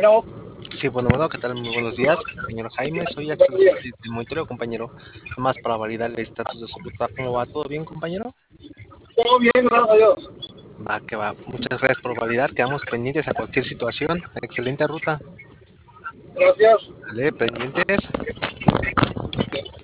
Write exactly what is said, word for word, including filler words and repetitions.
Bueno, Sí, bueno, bueno, ¿qué tal? Muy buenos días, compañero Jaime. Soy Axel Sánchez del monitoreo, compañero. Nomás para validar el estatus de su ruta. ¿Cómo va? ¿Todo bien, compañero? todo bien, gracias a Dios. Va, que va. Muchas gracias por validar. Quedamos pendientes a cualquier situación. Excelente ruta. Gracias. Vale, pendientes.